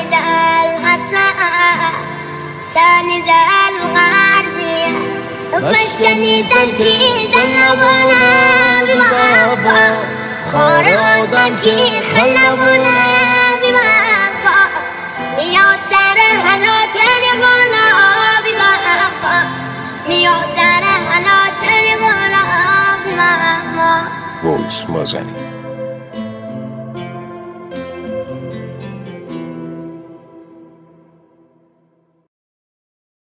ساند الغازية مسكني تنكي دلبونا بمعفا خورودان كي خلبونا بمعفا ميوتر هلا تنغونا بمعفا ميوتر هلا تنغونا بمعفا Voice Mazani.